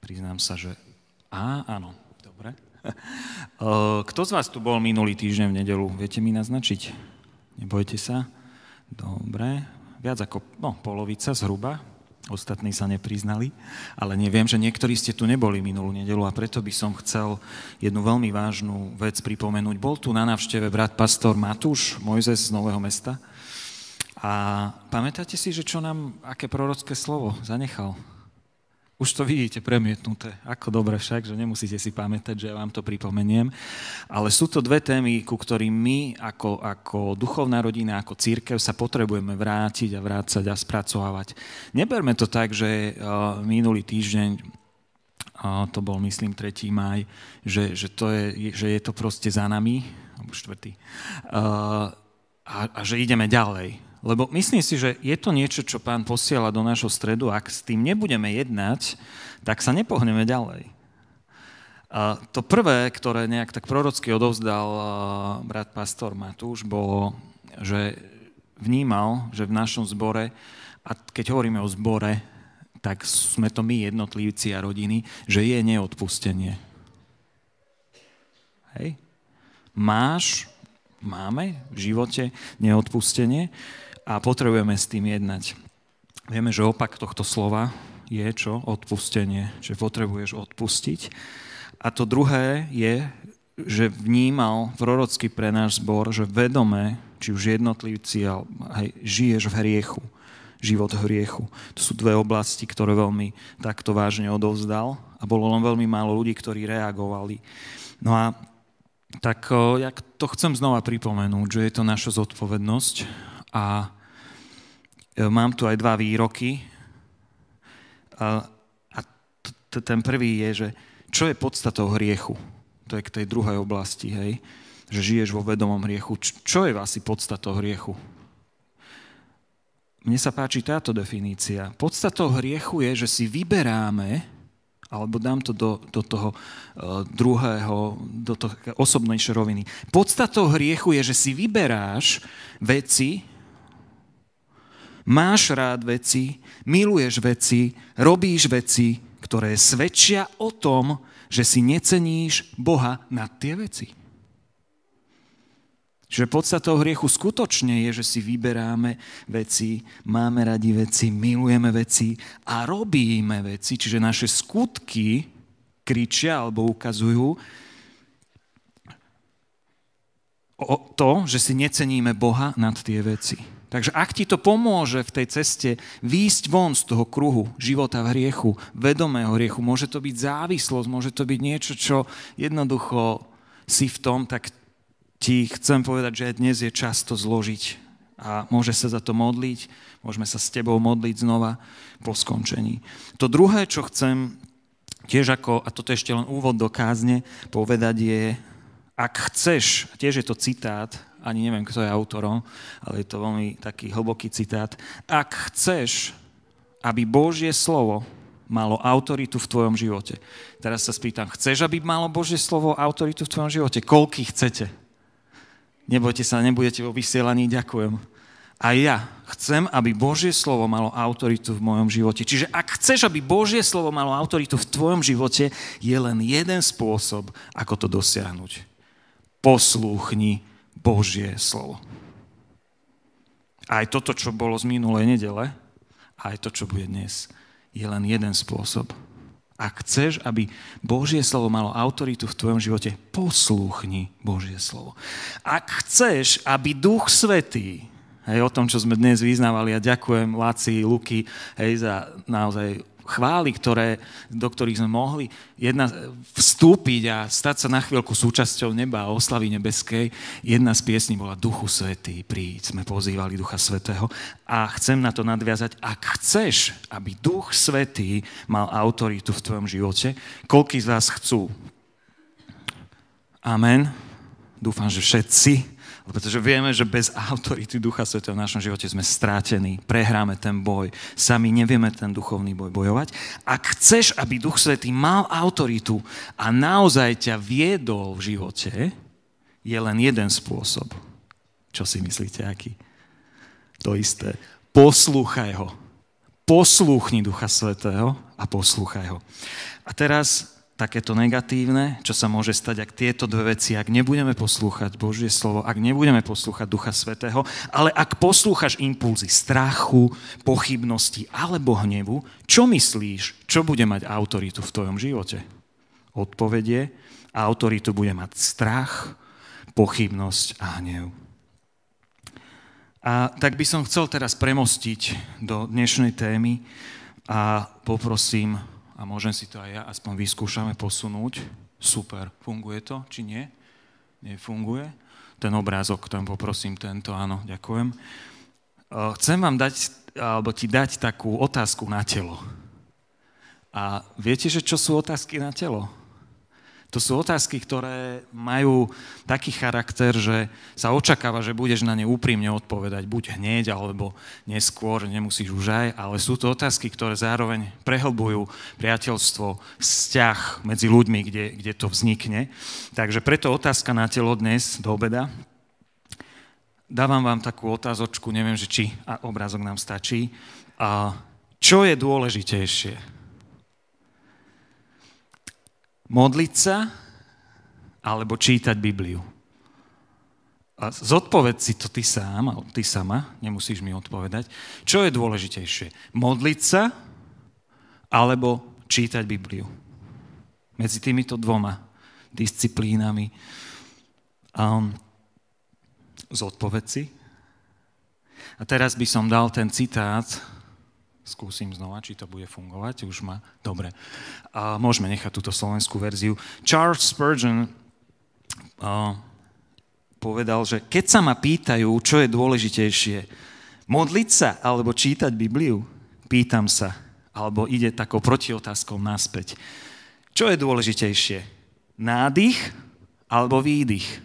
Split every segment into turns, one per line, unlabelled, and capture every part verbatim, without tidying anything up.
Priznám sa, že á, áno, dobre. Kto z vás tu bol minulý týždeň v nedeľu? Viete mi naznačiť? Nebojte sa. Dobre. Viac ako no, polovica zhruba. Ostatní sa nepriznali. Ale neviem, že niektorí ste tu neboli minulú nedeľu a preto by som chcel jednu veľmi vážnu vec pripomenúť. Bol tu na návšteve brat pastor Matúš Mojzes z Nového Mesta. A pamätáte si, že čo nám, aké prorocké slovo zanechal? Už to vidíte premietnuté. Ako dobre však, že nemusíte si pamätať, že ja vám to pripomeniem. Ale sú to dve témy, ku ktorým my ako, ako duchovná rodina, ako cirkev sa potrebujeme vrátiť a vrácať a spracovávať. Neberme to tak, že uh, minulý týždeň, uh, to bol myslím tretí máj, že, že, to je, že je to proste za nami, alebo štvrtý, uh, a, a že ideme ďalej. Lebo myslím si, že je to niečo, čo Pán posiela do nášho stredu. Ak s tým nebudeme jednať, tak sa nepohneme ďalej. A to prvé, ktoré nejak tak prorocky odovzdal brat pastor Matúš, bolo, že vnímal, že v našom zbore, a keď hovoríme o zbore, tak sme to my jednotlivci a rodiny, že je neodpustenie. Hej? Máš, máme v živote neodpustenie, a potrebujeme s tým jednať. Vieme, že opak tohto slova je čo? Odpustenie. Že potrebuješ odpustiť. A to druhé je, že vnímal prorocky pre náš zbor, že vedome, či už jednotlivci, hej, žiješ v hriechu. Život v hriechu. To sú dve oblasti, ktoré veľmi takto vážne odovzdal. A bolo len veľmi málo ľudí, ktorí reagovali. No a tak ja to chcem znova pripomenúť, že je to naša zodpovednosť. A mám tu aj dva výroky. A ten prvý je, že čo je podstatou hriechu? To je k tej druhej oblasti, hej? Že žiješ vo vedomom hriechu. Čo je asi podstatou hriechu? Mne sa páči táto definícia. Podstatou hriechu je, že si vyberáme, alebo dám to do, do toho uh, druhého, do toho osobnejšej roviny. Podstatou hriechu je, že si vyberáš veci, máš rád veci, miluješ veci, robíš veci, ktoré svedčia o tom, že si neceníš Boha nad tie veci. Že podstatou hriechu skutočne je, že si vyberáme veci, máme radi veci, milujeme veci a robíme veci, čiže naše skutky kričia alebo ukazujú o to, že si neceníme Boha nad tie veci. Takže ak ti to pomôže v tej ceste výjsť von z toho kruhu života v hriechu, vedomého hriechu, môže to byť závislosť, môže to byť niečo, čo jednoducho si v tom, tak ti chcem povedať, že dnes je čas to zložiť a môže sa za to modliť, môžeme sa s tebou modliť znova po skončení. To druhé, čo chcem tiež ako, a toto je ešte len úvod do kázne, povedať je, ak chceš, tiež je to citát, ani neviem, kto je autorom, ale je to veľmi taký hlboký citát. Ak chceš, aby Božie slovo malo autoritu v tvojom živote. Teraz sa spýtam, chceš, aby malo Božie slovo autoritu v tvojom živote? Koľký chcete? Nebojte sa, nebudete vo vysielaní, ďakujem. A ja chcem, aby Božie slovo malo autoritu v mojom živote. Čiže ak chceš, aby Božie slovo malo autoritu v tvojom živote, je len jeden spôsob, ako to dosiahnuť. Poslúchni Božie slovo. Aj toto, čo bolo z minulej nedele, aj to, čo bude dnes, je len jeden spôsob. Ak chceš, aby Božie slovo malo autoritu v tvojom živote, poslúchni Božie slovo. Ak chceš, aby Duch Svätý, hej, o tom, čo sme dnes vyznávali, a ďakujem Laci, Luky, hej, za naozaj chvály, ktoré, do ktorých sme mohli jedna, vstúpiť a stať sa na chvíľku súčasťou neba a oslavy nebeskej. Jedna z piesní bola Duchu Svätý, príď, sme pozývali Ducha Svätého. A chcem na to nadviazať, ak chceš, aby Duch Svätý mal autoritu v tvojom živote, koľký z vás chcú? Amen. Dúfam, že všetci. Pretože vieme, že bez autority Ducha Svätého v našom živote sme strátení, prehráme ten boj, sami nevieme ten duchovný boj bojovať. Ak chceš, aby Duch Svätý mal autoritu a naozaj ťa viedol v živote, je len jeden spôsob. Čo si myslíte, aký? To isté. Poslúchaj ho. poslúchni Ducha Svätého a poslúchaj ho. A teraz takéto negatívne, čo sa môže stať, ak tieto dve veci, ak nebudeme poslúchať Božie slovo, ak nebudeme poslúchať Ducha Svätého, ale ak poslúchaš impulzy strachu, pochybnosti alebo hnevu, čo myslíš, čo bude mať autoritu v tvojom živote? Odpovedie a autoritu bude mať strach, pochybnosť a hnev. A tak by som chcel teraz premostiť do dnešnej témy a poprosím, a môžem si to aj ja aspoň vyskúšame posunúť. Super. Funguje to, či nie? Nefunguje? Ten obrázok, tam poprosím tento, áno, ďakujem. Chcem vám dať, alebo ti dať takú otázku na telo. A viete, že čo sú otázky na telo? To sú otázky, ktoré majú taký charakter, že sa očakáva, že budeš na ne úprimne odpovedať, buď hneď, alebo neskôr, nemusíš už aj, ale sú to otázky, ktoré zároveň prehlbujú priateľstvo, vzťah medzi ľuďmi, kde, kde to vznikne. Takže preto otázka na telo dnes do obeda. Dávam vám takú otázočku, neviem, že či a obrázok nám stačí. A čo je dôležitejšie? Modliť sa alebo čítať Bibliu? A zodpoveď si to ty sám, alebo ty sama, nemusíš mi odpovedať. Čo je dôležitejšie? Modliť sa alebo čítať Bibliu? Medzi týmito dvoma disciplínami um, zodpoveď si. A teraz by som dal ten citát. Skúsim znova, či to bude fungovať. Už má. Dobre. A môžeme nechať túto slovenskú verziu. Charles Spurgeon uh, povedal, že keď sa ma pýtajú, čo je dôležitejšie, modliť sa alebo čítať Bibliu, pýtam sa, alebo ide takou protiotázkou naspäť. Čo je dôležitejšie? Nádych alebo výdych?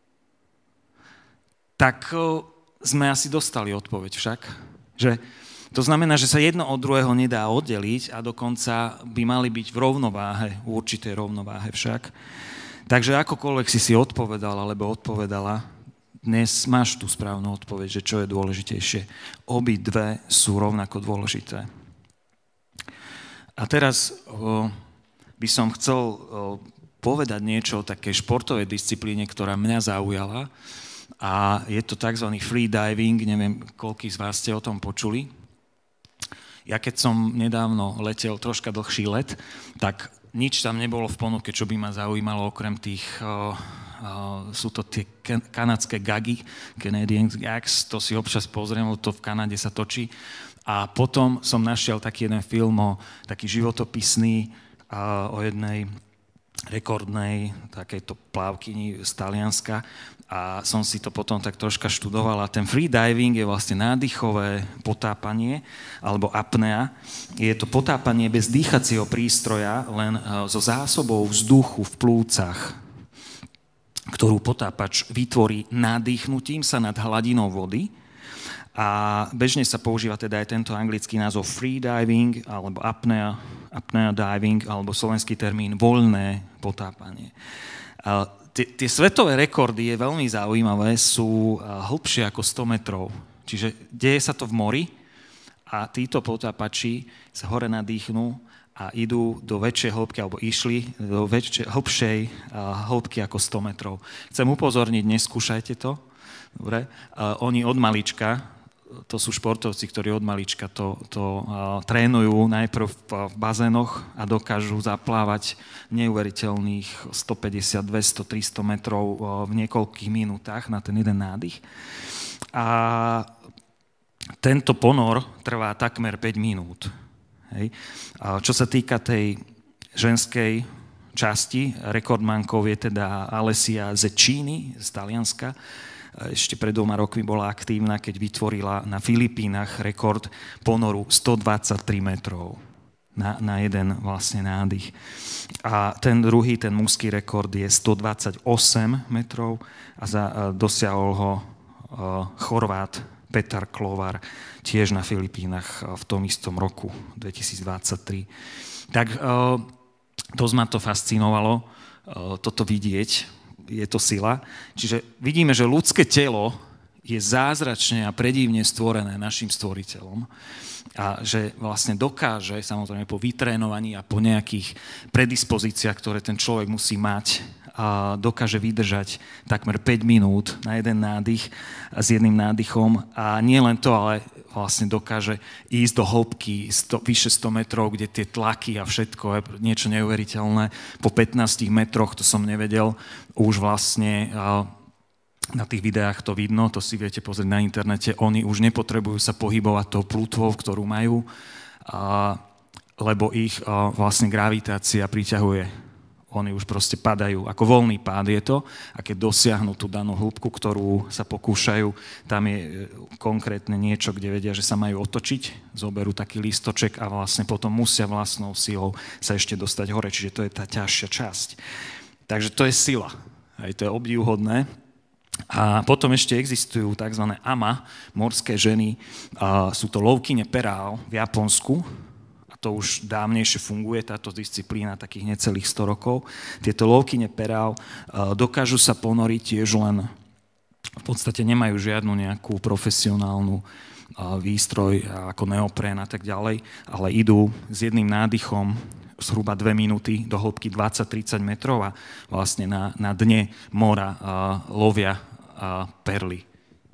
Tak uh, sme asi dostali odpoveď však, že to znamená, že sa jedno od druhého nedá oddeliť a dokonca by mali byť v rovnováhe, v určitej rovnováhe však. Takže akokoľvek si si odpovedal alebo odpovedala, dnes máš tú správnu odpoveď, že čo je dôležitejšie. Obi dve sú rovnako dôležité. A teraz o, by som chcel o, povedať niečo o takej športovej disciplíne, ktorá mňa zaujala. A je to tzv. Free diving, neviem, koľký z vás ste o tom počuli. Ja keď som nedávno letel troška dlhší let, tak nič tam nebolo v ponuke, čo by ma zaujímalo, okrem tých, uh, uh, sú to tie kanadské gagy, Canadian gags, to si občas pozriem, to v Kanade sa točí. A potom som našiel taký jeden film, o, taký životopisný, uh, o jednej rekordnej takejto plávkyni z Talianska a som si to potom tak troška študoval a ten free diving je vlastne nádychové potápanie alebo apnea. Je to potápanie bez dýchacieho prístroja, len so zásobou vzduchu v plúcach, ktorú potápač vytvorí nadýchnutím sa nad hladinou vody. A bežne sa používa teda aj tento anglický názov free diving alebo apnea, apnea diving alebo slovenský termín voľné potápanie. A tie, tie svetové rekordy je veľmi zaujímavé, sú hlbšie ako sto metrov. Čiže deje sa to v mori a títo potápači sa hore nadýchnú a idú do väčšej hĺbky, alebo išli do väčšej, hĺbšej hĺbky ako sto metrov. Chcem upozorniť, neskúšajte to. Dobre? Oni od malička, to sú športovci, ktorí od malička to, to uh, trénujú najprv v, v bazénoch a dokážu zaplávať neuveriteľných stopäťdesiat, dvesto, tristo metrov uh, v niekoľkých minútach na ten jeden nádych. A tento ponor trvá takmer päť minút. Hej. A čo sa týka tej ženskej časti, rekordmankou je teda Alessia Zeccini z Talianska. Ešte pred dvoma rokmi bola aktívna, keď vytvorila na Filipínach rekord ponoru stodvadsaťtri metrov na, na jeden vlastne nádych. A ten druhý, ten mužský rekord je stodvadsaťosem metrov a za, a dosiahol ho uh, Chorvát Petar Klovar tiež na Filipínach v tom istom roku dvetisícdvadsaťtri. Tak uh, dosť ma to fascinovalo, uh, toto vidieť. Je to sila. Čiže vidíme, že ľudské telo je zázračne a predivne stvorené našim stvoriteľom a že vlastne dokáže, samozrejme po vytrénovaní a po nejakých predispozíciách, ktoré ten človek musí mať, a dokáže vydržať takmer päť minút na jeden nádych s jedným nádychom a nie len to, ale vlastne dokáže ísť do hĺbky sto, vyše sto metrov, kde tie tlaky a všetko je niečo neuveriteľné. Po pätnástich metroch, to som nevedel, už vlastne na tých videách to vidno, to si viete pozrieť na internete, oni už nepotrebujú sa pohybovať tou plutvou, ktorú majú, lebo ich vlastne gravitácia priťahuje. Oni už proste padajú, ako voľný pád je to a keď dosiahnu tú danú hĺbku, ktorú sa pokúšajú, tam je konkrétne niečo, kde vedia, že sa majú otočiť, zoberú taký lístoček a vlastne potom musia vlastnou silou sa ešte dostať hore, čiže to je tá ťažšia časť. Takže to je sila, aj to je obdivuhodné. A potom ešte existujú tzv. ama, morské ženy, a sú to lovkyne perál v Japonsku. To už dávnejšie funguje, táto disciplína, takých necelých sto rokov. Tieto lovkyne perál dokážu sa ponoriť tiež len, v podstate nemajú žiadnu nejakú profesionálnu výstroj ako neoprén a tak ďalej, ale idú s jedným nádychom zhruba dve minúty do hĺbky dvadsať tridsať metrov a vlastne na, na dne mora lovia perly.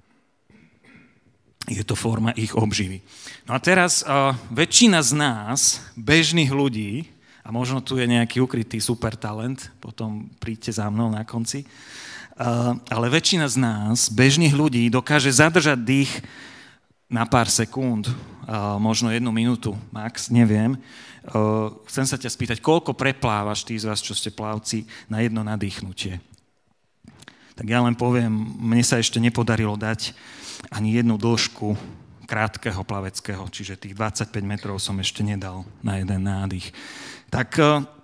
Je to forma ich obživy. No a teraz uh, väčšina z nás, bežných ľudí, a možno tu je nejaký ukrytý supertalent, potom príďte za mnou na konci, uh, ale väčšina z nás, bežných ľudí, dokáže zadržať dých na pár sekúnd, uh, možno jednu minútu, max, neviem. Uh, chcem sa ťa spýtať, koľko preplávaš tí z vás, čo ste plavci, na jedno nadýchnutie? Tak ja len poviem, mne sa ešte nepodarilo dať ani jednu dĺžku krátkeho plaveckého, čiže tých dvadsaťpäť metrov som ešte nedal na jeden nádych. Tak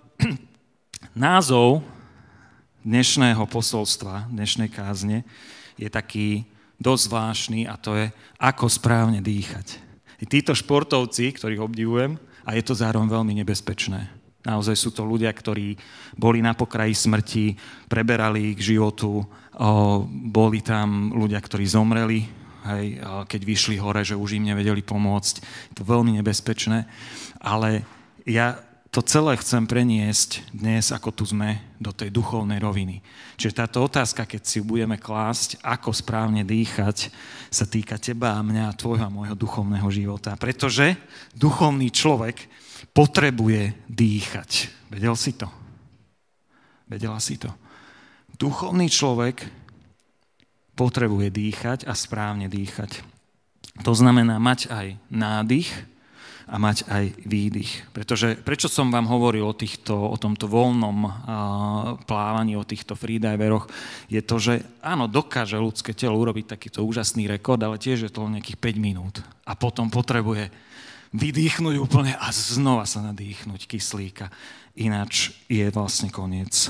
názov dnešného posolstva, dnešnej kázne je taký dosť zvláštny a to je ako správne dýchať. I títo športovci, ktorých obdivujem, a je to zároveň veľmi nebezpečné. Naozaj sú to ľudia, ktorí boli na pokraji smrti, preberali ich k životu, boli tam ľudia, ktorí zomreli, hej, keď vyšli hore, že už im nevedeli pomôcť. Je to veľmi nebezpečné, ale ja to celé chcem preniesť dnes, ako tu sme, do tej duchovnej roviny. Čiže táto otázka, keď si budeme klásť, ako správne dýchať, sa týka teba a mňa, tvojho a môjho duchovného života. Pretože duchovný človek potrebuje dýchať. Vedel si to? Vedela si to? Duchovný človek potrebuje dýchať a správne dýchať. To znamená mať aj nádych a mať aj výdych. Pretože, prečo som vám hovoril o, týchto, o tomto voľnom uh, plávaní, o týchto freediveroch, je to, že áno, dokáže ľudské telo urobiť takýto úžasný rekord, ale tiež je to len nejakých päť minút. A potom potrebuje vydýchnuť úplne a znova sa nadýchnuť kyslíka. Ináč je vlastne koniec.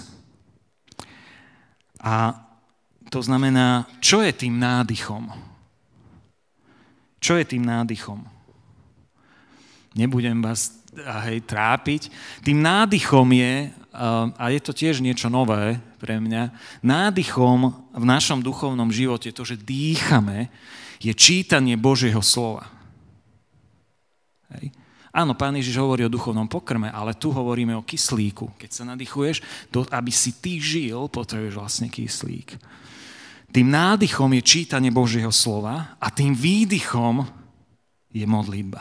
A to znamená, čo je tým nádychom? Čo je tým nádychom? Nebudem vás hej, trápiť. Tým nádychom je, a je to tiež niečo nové pre mňa, nádychom v našom duchovnom živote, to, že dýchame, je čítanie Božieho slova. Hej. Áno, Pán Ježiš hovorí o duchovnom pokrme, ale tu hovoríme o kyslíku. Keď sa nadýchuješ, to, aby si ty žil, potrebuješ vlastne kyslík. Tým nádychom je čítanie Božieho slova a tým výdychom je modlitba.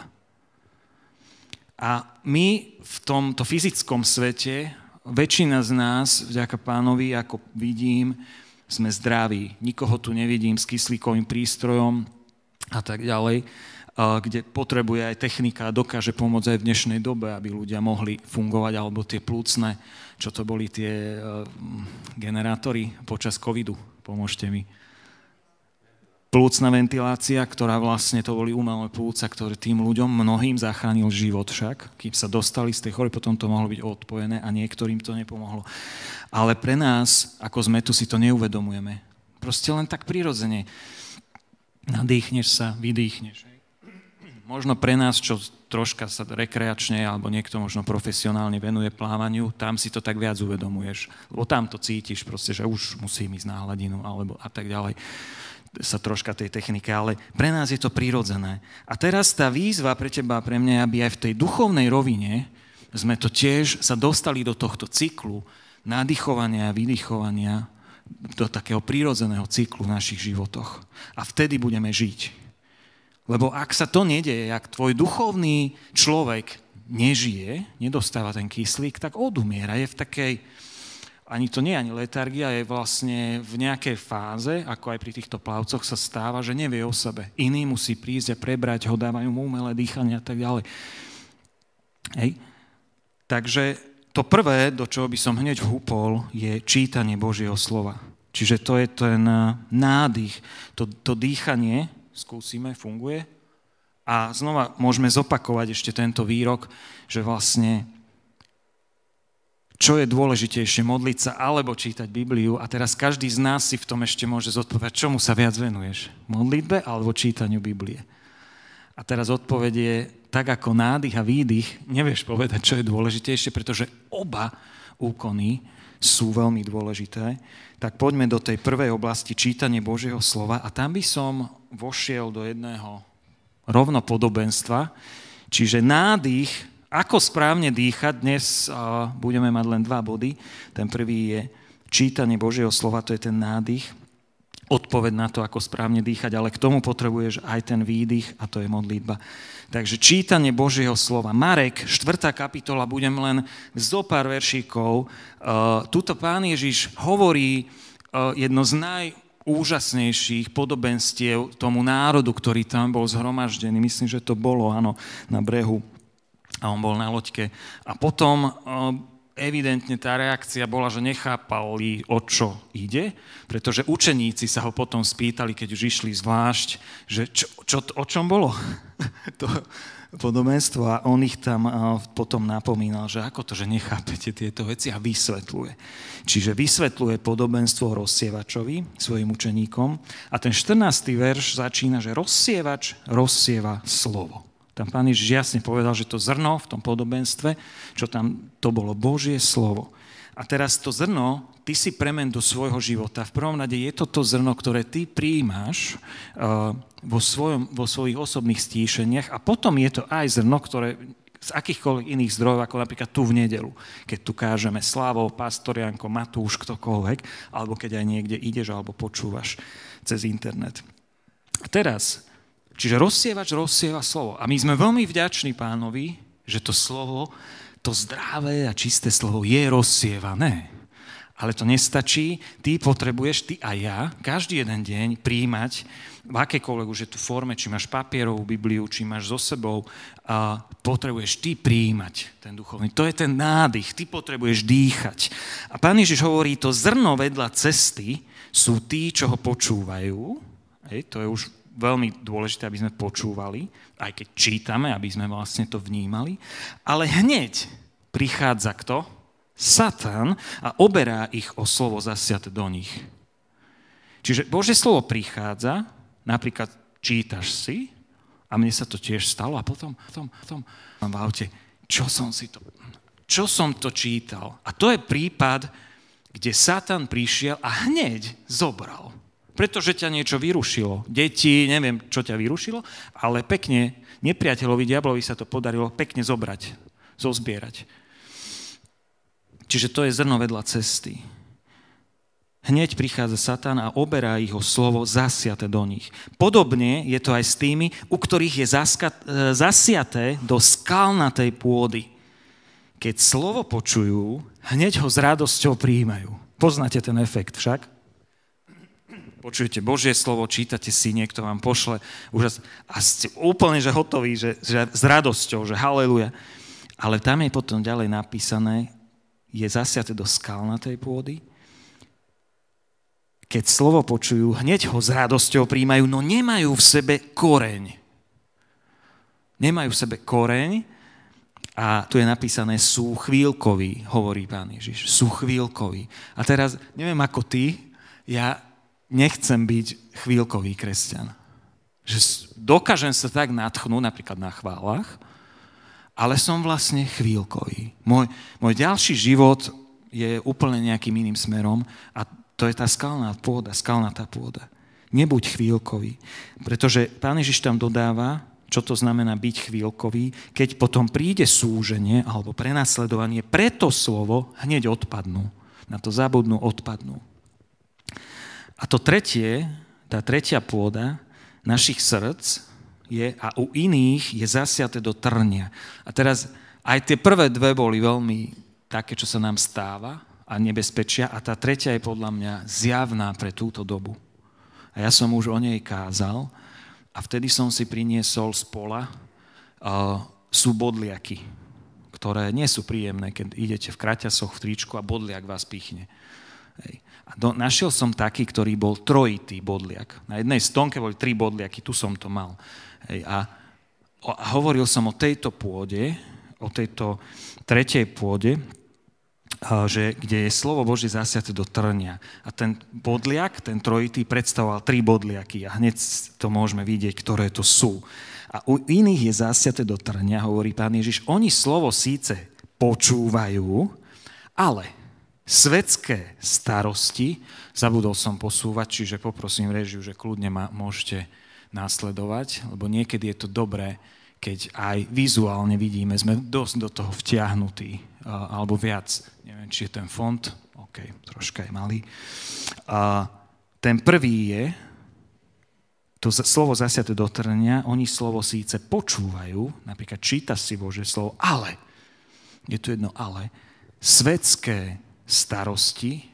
A my v tomto fyzickom svete, väčšina z nás, vďaka Pánovi, ako vidím, sme zdraví. Nikoho tu nevidím s kyslíkovým prístrojom a tak ďalej, kde potrebuje aj technika a dokáže pomôcť aj v dnešnej dobe, aby ľudia mohli fungovať, alebo tie plúcne, čo to boli tie generátory počas covidu. Pomôžte mi. Plúcna ventilácia, ktorá vlastne, to boli umelé plúca, ktoré tým ľuďom mnohým zachránil život však. Kým sa dostali z tej choroby, potom to mohlo byť odpojené a niektorým to nepomohlo. Ale pre nás, ako sme tu, si to neuvedomujeme. Proste len tak prirodzene. Nadýchneš sa, vydýchneš. Možno pre nás, čo troška sa rekreačne, alebo niekto možno profesionálne venuje plávaniu, tam si to tak viac uvedomuješ. Lebo tam to cítiš proste, že už musím ísť na hladinu, alebo a tak ďalej. sa troška tej technike, ale pre nás je to prirodzené. A teraz tá výzva pre teba a pre mňa, aby aj v tej duchovnej rovine sme to tiež sa dostali do tohto cyklu nádychovania a vydychovania, do takého prirodzeného cyklu v našich životoch. A vtedy budeme žiť. Lebo ak sa to nedeje, ak tvoj duchovný človek nežije, nedostáva ten kyslík, tak odumiera. Je v takej, ani to nie je ani letargia, je vlastne v nejakej fáze, ako aj pri týchto plavcoch sa stáva, že nevie o sebe. Iný musí prísť a prebrať ho, dávajú mu umelé dýchanie a tak ďalej. Hej. Takže to prvé, do čoho by som hneď húpol, je čítanie Božieho slova. Čiže to je ten nádych, to, to dýchanie, skúsime, funguje. A znova môžeme zopakovať ešte tento výrok, že vlastne čo je dôležitejšie, modliť sa alebo čítať Bibliu. A teraz každý z nás si v tom ešte môže zodpovedať, čomu sa viac venuješ? Modlitbe alebo čítaniu Biblie? A teraz odpoveď je, tak ako nádych a výdych, nevieš povedať, čo je dôležitejšie, pretože oba úkony sú veľmi dôležité. Tak poďme do tej prvej oblasti, čítanie Božieho slova, a tam by som vošiel do jedného rovnopodobenstva, čiže nádych, ako správne dýchať. Dnes uh, budeme mať len dva body. Ten prvý je čítanie Božieho slova, to je ten nádych, odpoveď na to, ako správne dýchať, ale k tomu potrebuješ aj ten výdych, a to je modlitba. Takže čítanie Božieho slova. Marek, štvrtá kapitola, budem len zo pár veršíkov. Uh, tuto Pán Ježiš hovorí uh, jedno z najúžasnejších podobenstiev tomu národu, ktorý tam bol zhromaždený. Myslím, že to bolo, áno, na brehu. A on bol na loďke. A potom uh, evidentne tá reakcia bola, že nechápali, o čo ide, pretože učeníci sa ho potom spýtali, keď už išli zvlášť, že čo, čo, o čom bolo to podobenstvo, a on ich tam potom napomínal, že ako to, že nechápete tieto veci, a vysvetľuje. Čiže vysvetľuje podobenstvo o rozsievačovi svojim učeníkom, a ten štrnásty verš začína, že rozsievač rozsieva slovo. Tam Pán Ježiš jasne povedal, že to zrno v tom podobenstve, čo tam, to bolo Božie slovo. A teraz to zrno, ty si premen do svojho života. V prvom rade je to to zrno, ktoré ty prijímaš uh, vo, svojom, vo svojich osobných stíšeniach, a potom je to aj zrno, ktoré z akýchkoľvek iných zdrojov, ako napríklad tu v nedeľu, keď tu kážeme Slavo, Pastor Janko, Matúš, ktokoľvek, alebo keď aj niekde ideš alebo počúvaš cez internet. A teraz... Čiže rozsievač rozsieva slovo. A my sme veľmi vďační Pánovi, že to slovo, to zdravé a čisté slovo je rozsievané. Ale to nestačí. Ty potrebuješ, ty a ja, každý jeden deň prijímať v akékoľvek už je tu forme, či máš papierovú Bibliu, či máš so sebou, a potrebuješ ty prijímať ten duchovný. To je ten nádych. Ty potrebuješ dýchať. A Pán Ježiš hovorí, to zrno vedľa cesty sú tí, čo ho počúvajú. Hej, to je už veľmi dôležité, aby sme počúvali, aj keď čítame, aby sme vlastne to vnímali. Ale hneď prichádza kto? Satan, a oberá ich o slovo zasiate do nich. Čiže Božie slovo prichádza, napríklad čítaš si, a mne sa to tiež stalo, a potom, potom, potom mám v aute, čo som si to, čo som to čítal. A to je prípad, kde Satan prišiel a hneď zobral. Pretože ťa niečo vyrušilo. Deti, neviem, čo ťa vyrušilo, ale pekne, nepriateľovi, diablovi sa to podarilo pekne zobrať, zozbierať. Čiže to je zrno vedľa cesty. Hneď prichádza Satan a oberá ich o slovo zasiate do nich. Podobne je to aj s tými, u ktorých je zaska- zasiaté do skalnatej pôdy. Keď slovo počujú, hneď ho s radosťou prijímajú. Poznáte ten efekt však? Počujete Božie slovo, čítate si, niekto vám pošle úžas, a ste úplne že hotoví, že, že s radosťou, že haleluja. Ale tam je potom ďalej napísané, je zasiate do skalnatej pôdy. Keď slovo počujú, hneď ho s radosťou prijímajú, no nemajú v sebe koreň. Nemajú v sebe koreň, a tu je napísané, sú chvíľkoví, hovorí Pán Ježiš, sú chvíľkoví. A teraz, neviem ako ty, ja nechcem byť chvíľkový kresťan. Že dokážem sa tak nadchnúť, napríklad na chválach, ale som vlastne chvíľkový. Môj, môj ďalší život je úplne nejakým iným smerom, a to je tá skalná pôda, skalnatá pôda. Nebuď chvíľkový. Pretože Pán Ježiš tam dodáva, čo to znamená byť chvíľkový, keď potom príde súženie alebo prenasledovanie, preto slovo hneď odpadnú. Na to zabudnú, odpadnú. A to tretie, tá tretia pôda našich srdc je, a u iných je zasiate do trnia. A teraz aj tie prvé dve boli veľmi také, čo sa nám stáva a nebezpečia, a tá tretia je podľa mňa zjavná pre túto dobu. A ja som už o nej kázal a vtedy som si priniesol z pola, uh, sú bodliaky, ktoré nie sú príjemné, keď idete v kraťasoch, v tričku a bodliak vás pichne. Hej. A do, našiel som taký, ktorý bol trojitý bodliak. Na jednej stonke boli tri bodliaky, tu som to mal. Hej. A, a hovoril som o tejto pôde, o tejto tretej pôde, že, kde je slovo Božie zasiate do trnia. A ten bodliak, ten trojitý, predstavoval tri bodliaky a hneď to môžeme vidieť, ktoré to sú. A u iných je zasiate do trnia, hovorí Pán Ježiš, oni slovo síce počúvajú, ale svetské starosti, zabudol som posúvať, čiže poprosím režiu, že kľudne ma môžete následovať, lebo niekedy je to dobré, keď aj vizuálne vidíme, sme dosť do toho vtiahnutí, alebo viac. Neviem, či je ten font, OK, troška je malý. A ten prvý je, to slovo zasiate do trnia, oni slovo síce počúvajú, napríklad číta si Božie slovo, ale, je tu jedno ale, svetské starosti,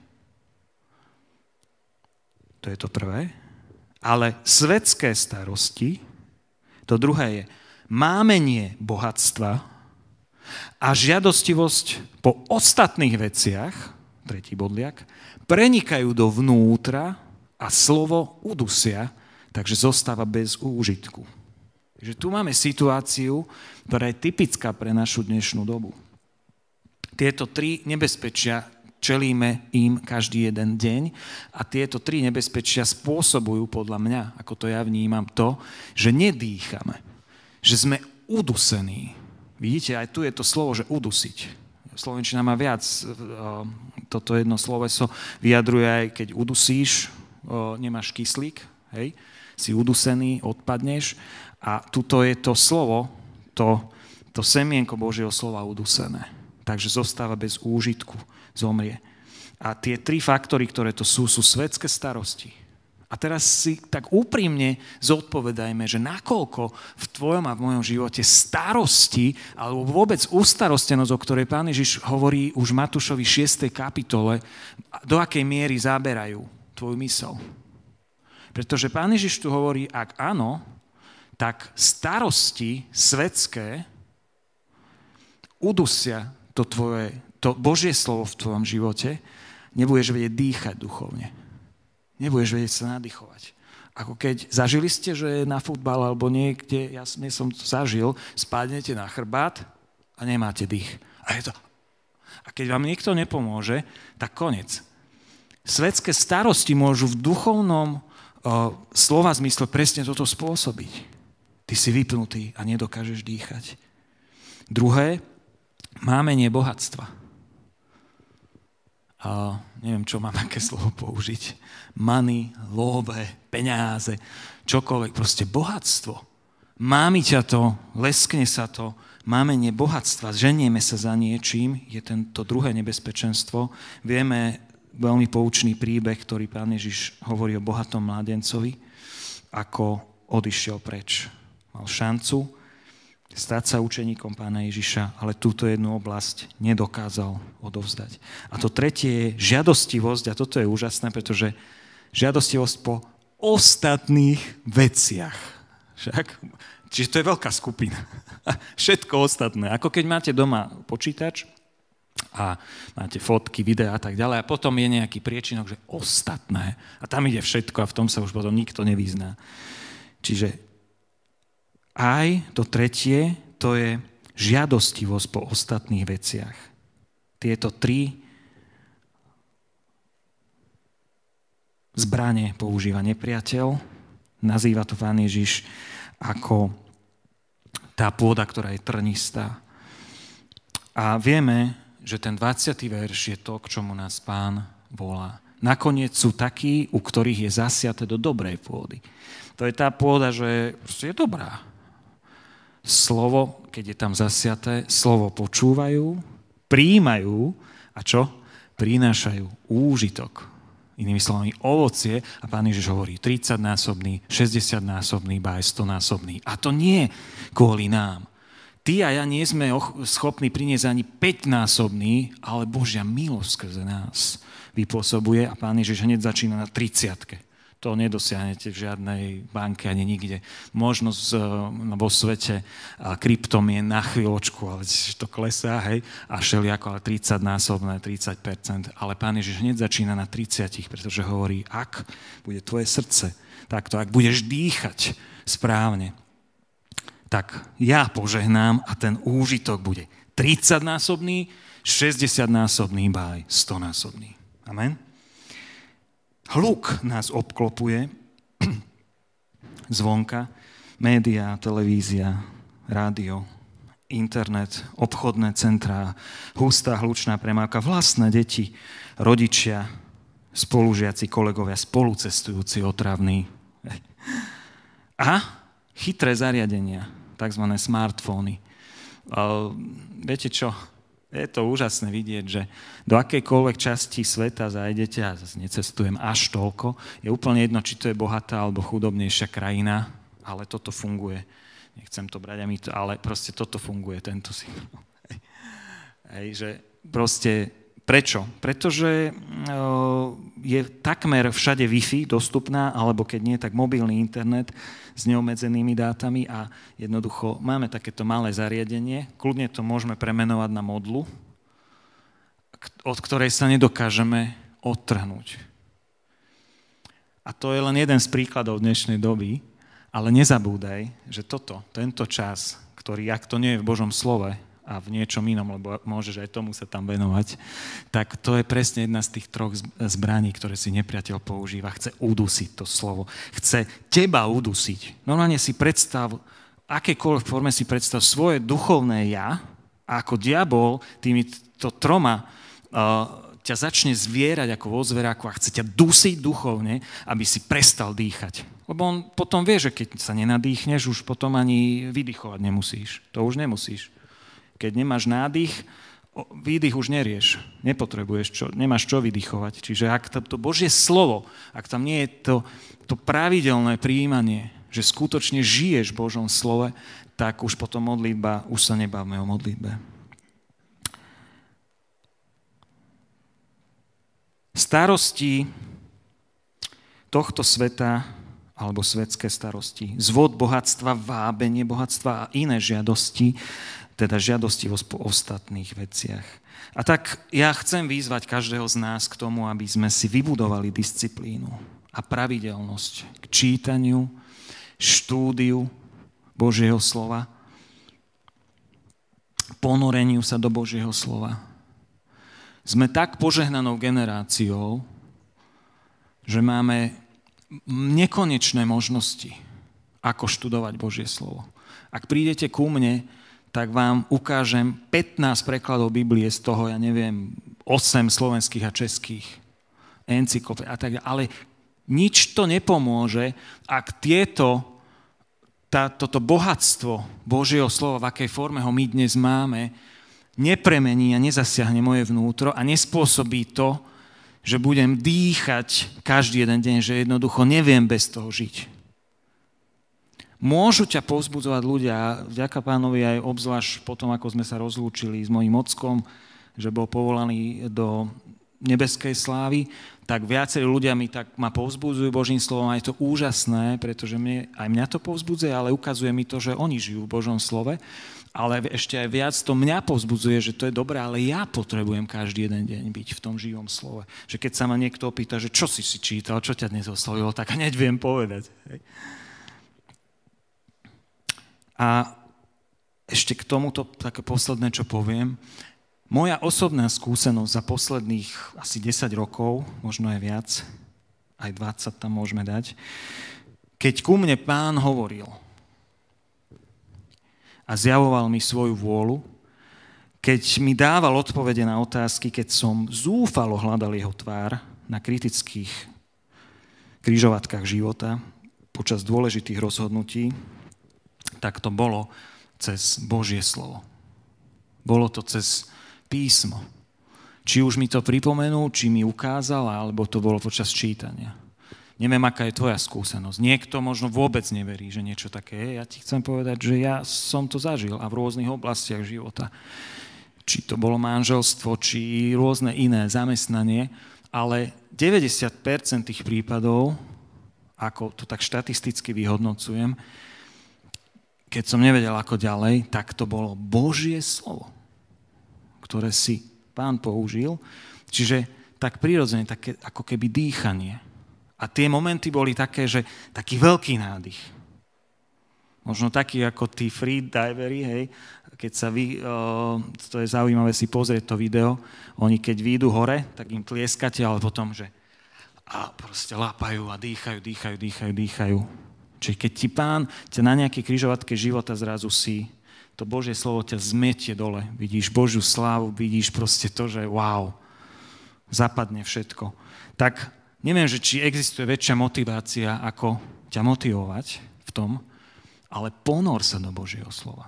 to je to prvé, ale svetské starosti, to druhé je mámenie bohatstva a žiadostivosť po ostatných veciach, tretí bodliak, prenikajú dovnútra a slovo udusia, takže zostáva bez úžitku. Takže tu máme situáciu, ktorá je typická pre našu dnešnú dobu. Tieto tri nebezpečia čelíme im každý jeden deň a tieto tri nebezpečia spôsobujú podľa mňa, ako to ja vnímam, to, že nedýchame, že sme udusení. Vidíte, aj tu je to slovo, že udusiť. Slovenčina má viac, toto jedno sloveso vyjadruje aj, keď udusíš, nemáš kyslík, hej, si udusený, odpadneš a tuto je to slovo, to, to semienko Božieho slova udusené. Takže zostáva bez úžitku, zomrie. A tie tri faktory, ktoré to sú, sú svetské starosti. A teraz si tak úprimne zodpovedajme, že nakoľko v tvojom a v mojom živote starosti, alebo vôbec ústarostenosť, o ktorej Pán Ježiš hovorí už v Matúšovi šiestej kapitole, do akej miery zaberajú tvoju mysel. Pretože Pán Ježiš tu hovorí, ak áno, tak starosti svetské udusia to tvoje, to Božie slovo v tvojom živote, nebudeš vedieť dýchať duchovne. Nebudeš vedieť sa nadýchovať. Ako keď zažili ste, že na futbal alebo niekde, ja som to zažil, spadnete na chrbát a nemáte dých. A, je to... a keď vám niekto nepomôže, tak konec. Svetské starosti môžu v duchovnom o, slova zmysle presne toto spôsobiť. Ty si vypnutý a nedokážeš dýchať. Druhé, mámenie bohatstva. A neviem, čo mám, aké slovo použiť. Money, love, peniaze, čokoľvek, proste bohatstvo. Mámi ťa to, leskne sa to, mámenie bohatstva, ženieme sa za niečím, je tento druhé nebezpečenstvo. Vieme veľmi poučný príbeh, ktorý Pán Ježiš hovorí o bohatom mládencovi, ako odišiel preč. Mal šancu stať sa učeníkom Pána Ježiša, ale túto jednu oblasť nedokázal odovzdať. A to tretie je žiadostivosť, a toto je úžasné, pretože žiadostivosť po ostatných veciach. Však? Čiže to je veľká skupina. Všetko ostatné. Ako keď máte doma počítač a máte fotky, videá a tak ďalej a potom je nejaký priečinok, že ostatné. A tam ide všetko a v tom sa už potom nikto nevyzná. Čiže aj to tretie, to je žiadostivosť po ostatných veciach. Tieto tri zbrane používa nepriateľ. Nazýva to Pán Ježiš ako tá pôda, ktorá je trnistá. A vieme, že ten dvadsiaty verš je to, k čomu nás Pán volá. nakoniec sú takí, u ktorých je zasiate do dobrej pôdy. To je tá pôda, že je dobrá. Slovo, keď je tam zasiaté, slovo počúvajú, prijímajú a čo? Prinášajú úžitok. Inými slovami, ovocie, a Pán Ježiš hovorí tridsaťnásobný, šesťdesiatnásobný, ba aj stonásobný. A to nie kvôli nám. Ty a ja nie sme schopní priniesť ani päťnásobný, ale Božia milosť skrze nás vypôsobuje a Pán Ježiš hneď začína na tridsiatke. To nedosiahnete v žiadnej banke ani nikde. Možnosť vo svete kryptom je na chvíľočku, ale to klesá, hej, a všelijako, ale tridsaťnásobné, tridsať percent. Ale Pán Ježiš hneď začína na tridsať, pretože hovorí, ak bude tvoje srdce takto, ak budeš dýchať správne, tak ja požehnám a ten úžitok bude tridsaťnásobný, šesťdesiatnásobný, ba aj stonásobný. Amen. Hluk nás obklopuje zvonka, médiá, televízia, rádio, internet, obchodné centrá, hustá hlučná premávka, vlastné deti, rodičia, spolužiaci, kolegovia, spolucestujúci, otravní. A chytré zariadenia, takzvané smartfóny. Viete čo? Je to úžasné vidieť, že do akejkoľvek časti sveta zajdete, a zase necestujem až toľko, je úplne jedno, či to je bohatá alebo chudobnejšia krajina, ale toto funguje. Nechcem to brať a my to, ale proste toto funguje, tento signál. Hej, že proste, prečo? Pretože je takmer všade Wi-Fi dostupná, alebo keď nie, tak mobilný internet s neobmedzenými dátami a jednoducho máme takéto malé zariadenie, kľudne to môžeme premenovať na modlu, od ktorej sa nedokážeme odtrhnúť. A to je len jeden z príkladov dnešnej doby, ale nezabúdaj, že toto, tento čas, ktorý, ak to nie je v Božom slove, a v niečom inom, lebo môžeš aj tomu sa tam venovať, tak to je presne jedna z tých troch zbraní, ktoré si nepriateľ používa. Chce udusiť to slovo. Chce teba udusiť. Normálne si predstav, v akékoľvek forme si predstav svoje duchovné ja, a ako diabol týmito troma uh, ťa začne zvierať ako vo zveráku a chce ťa dusiť duchovne, aby si prestal dýchať. Lebo on potom vie, že keď sa nenadýchneš, už potom ani vydychovať nemusíš. To už nemusíš. Keď nemáš nádych, výdych už nerieš. Nepotrebuješ, čo, nemáš čo vydychovať. Čiže ak to, to Božie slovo, ak tam nie je to, to pravidelné prijímanie, že skutočne žiješ v Božom slove, tak už potom modlitba, už sa nebavme o modlitbe. Starosti tohto sveta, alebo svetské starosti, zvod bohatstva, vábenie bohatstva a iné žiadosti, teda žiadosti o ostatných veciach. A tak ja chcem vyzvať každého z nás k tomu, aby sme si vybudovali disciplínu a pravidelnosť k čítaniu, štúdiu Božieho slova, ponoreniu sa do Božieho slova. Sme tak požehnanou generáciou, že máme nekonečné možnosti, ako študovať Božie slovo. Ak prídete ku mne, tak vám ukážem pätnásť prekladov Biblie, z toho, ja neviem, osem slovenských a českých, encyklopédií a tak ďalej. Ale nič to nepomôže, ak tieto, tá, toto bohatstvo Božieho slova, v akej forme ho my dnes máme, nepremení a nezasiahne moje vnútro a nespôsobí to, že budem dýchať každý jeden deň, že jednoducho neviem bez toho žiť. Môžu ťa povzbudzovať ľudia, vďaka Pánovi aj obzvlášť potom, ako sme sa rozlúčili s mojím ockom, že bol povolaný do nebeskej slávy, tak viacerí ľudia mi tak ma povzbudzujú Božím slovom a je to úžasné, pretože mne, aj mňa to povzbudzuje, ale ukazuje mi to, že oni žijú v Božom slove, ale ešte aj viac to mňa povzbudzuje, že to je dobré, ale ja potrebujem každý jeden deň byť v tom živom slove. Že keď sa ma niekto opýta, že čo si si čítal, čo ťa dnes oslovilo, tak hneď viem povedať. Hej. A ešte k tomuto také posledné, čo poviem. Moja osobná skúsenosť za posledných asi desať rokov, možno aj viac, aj dvadsať tam môžeme dať, keď ku mne Pán hovoril a zjavoval mi svoju vôľu, keď mi dával odpovede na otázky, keď som zúfalo hľadal jeho tvár, na kritických križovatkách života počas dôležitých rozhodnutí, tak to bolo cez Božie slovo. Bolo to cez písmo. Či už mi to pripomenul, či mi ukázal, alebo to bolo počas čítania. Neviem, aká je tvoja skúsenosť. Niekto možno vôbec neverí, že niečo také je. Ja ti chcem povedať, že ja som to zažil a v rôznych oblastiach života. Či to bolo manželstvo, či rôzne iné zamestnanie, ale deväťdesiat percent tých prípadov, ako to tak štatisticky vyhodnocujem, keď som nevedel ako ďalej, tak to bolo Božie slovo, ktoré si Pán použil. Čiže tak prirodzene, také ako keby dýchanie. A tie momenty boli také, že taký veľký nádych. Možno taký ako tí freediveri, hej, keď sa vy, uh, to je zaujímavé si pozrieť to video, oni keď výjdu hore, tak im tlieskate, ale potom, že a proste lápajú a dýchajú, dýchajú, dýchajú, dýchajú. Čiže keď ti Pán ťa na nejakej križovatke života zrazu si, to Božie slovo ťa zmietie dole. Vidíš Božiu slávu, vidíš proste to, že wow, zapadne všetko. Tak neviem, že či existuje väčšia motivácia, ako ťa motivovať v tom, ale ponor sa do Božieho slova.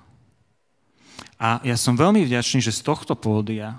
A ja som veľmi vďačný, že z tohto pódia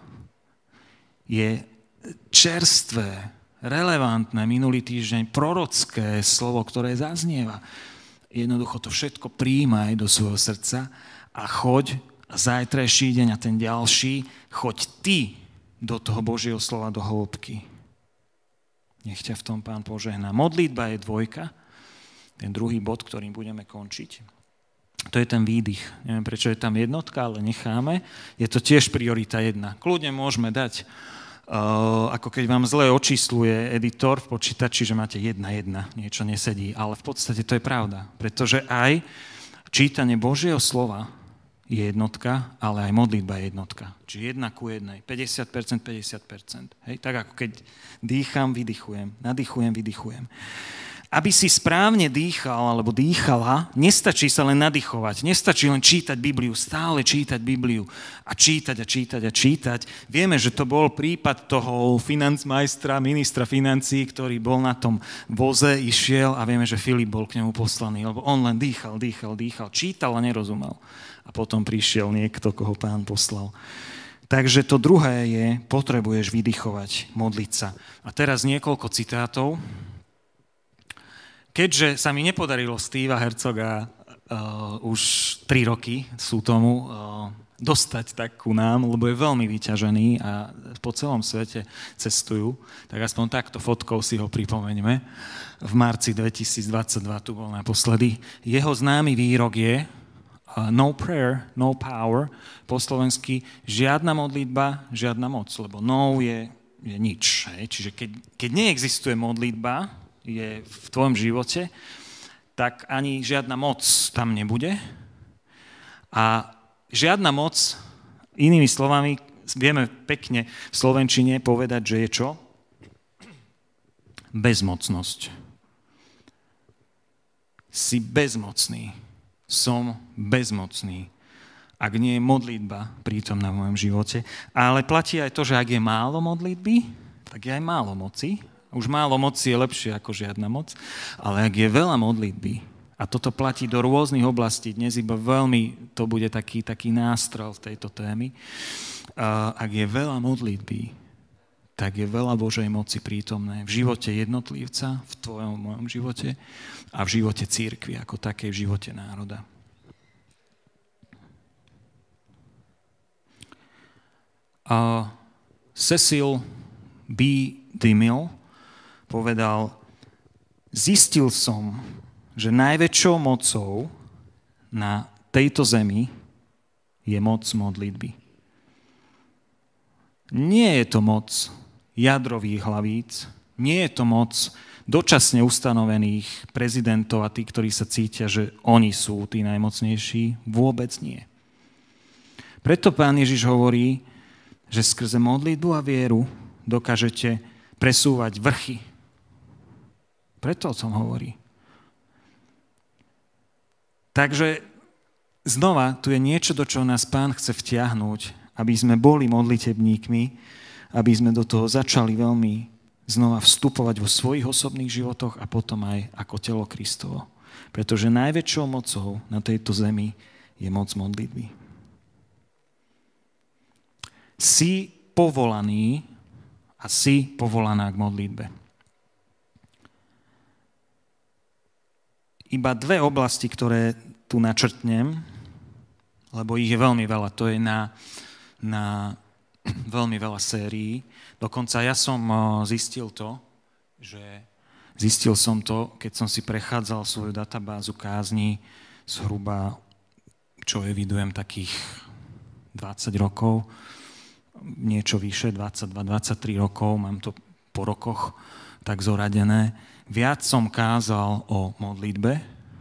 je čerstvé, relevantné, minulý týždeň prorocké slovo, ktoré zaznieva. Jednoducho to všetko prijímaj do svojho srdca a choď a zajtrajší deň a ten ďalší, choď ty do toho Božieho slova do hĺbky. Nech ťa v tom Pán požehná. Modlitba je dvojka, ten druhý bod, ktorým budeme končiť. To je ten výdych. Neviem, prečo je tam jednotka, ale necháme. Je to tiež priorita jedna. Kľudne môžeme dať, uh, ako keď vám zle očísluje editor v počítači, že máte jedna, jedna, niečo nesedí. Ale v podstate to je pravda, pretože aj čítanie Božieho slova je jednotka, ale aj modlitba je jednotka. Čiže jedna ku jednej. päťdesiat percent, päťdesiat percent. Hej? Tak ako keď dýcham, vydychujem. Nadýchujem, vydychujem. Aby si správne dýchal alebo dýchala, nestačí sa len nadýchovať. Nestačí len čítať Bibliu, stále čítať Bibliu a čítať a čítať a čítať. Vieme, že to bol prípad toho financmajstra, ministra financií, ktorý bol na tom voze, išiel a vieme, že Filip bol k nemu poslaný, lebo on len dýchal, dýchal, dýchal, čítal a nerozumel. A potom prišiel niekto, koho Pán poslal. Takže to druhé je, potrebuješ vydychovať, modliť sa. A teraz niekoľko citátov. Keďže sa mi nepodarilo Steva Herzoga uh, už tri roky sú tomu uh, dostať tak ku nám, lebo je veľmi vyťažený a po celom svete cestujú, tak aspoň takto fotkou si ho pripomeňme. V marci dvetisícdvadsaťdva tu bol naposledy. Jeho známy výrok je uh, no prayer, no power, po slovensky žiadna modlitba, žiadna moc, lebo no je, je nič. Hej? Čiže keď, keď neexistuje modlitba, je v tvojom živote, tak ani žiadna moc tam nebude. A žiadna moc, inými slovami, vieme pekne v slovenčine povedať, že je čo? Bezmocnosť. Si bezmocný. Som bezmocný. Ak nie je modlitba prítomná v mojom živote. Ale platí aj to, že ak je málo modlitby, tak je aj málo moci. Už málo moci je lepšie ako žiadna moc, ale ak je veľa modlitby, a toto platí do rôznych oblastí, dnes iba veľmi to bude taký, taký nástrel v tejto témy, uh, ak je veľa modlitby, tak je veľa Božej moci prítomné v živote jednotlivca, v tvojom, v mojom živote a v živote cirkvi, ako takej v živote národa. Uh, Cecil B. DeMille povedal, zistil som, že najväčšou mocou na tejto zemi je moc modlitby. Nie je to moc jadrových hlavíc, nie je to moc dočasne ustanovených prezidentov a tí, ktorí sa cítia, že oni sú tí najmocnejší, vôbec nie. Preto Pán Ježiš hovorí, že skrze modlitbu a vieru dokážete presúvať vrchy. Preto o tom hovorí. Takže znova, tu je niečo, do čoho nás Pán chce vtiahnuť, aby sme boli modlitebníkmi, aby sme do toho začali veľmi znova vstupovať vo svojich osobných životoch a potom aj ako telo Kristovo. Pretože najväčšou mocou na tejto zemi je moc modlitby. Si povolaný a si povolaná k modlitbe. Iba dve oblasti, ktoré tu načrtnem, lebo ich je veľmi veľa. To je na, na veľmi veľa sérií. Dokonca ja som zistil to, že zistil som to, keď som si prechádzal svoju databázu kázní zhruba, čo evidujem, takých dvadsať rokov, niečo vyše, dvadsaťdva dvadsaťtri rokov, mám to po rokoch tak zoradené. Viac som kázal o modlitbe,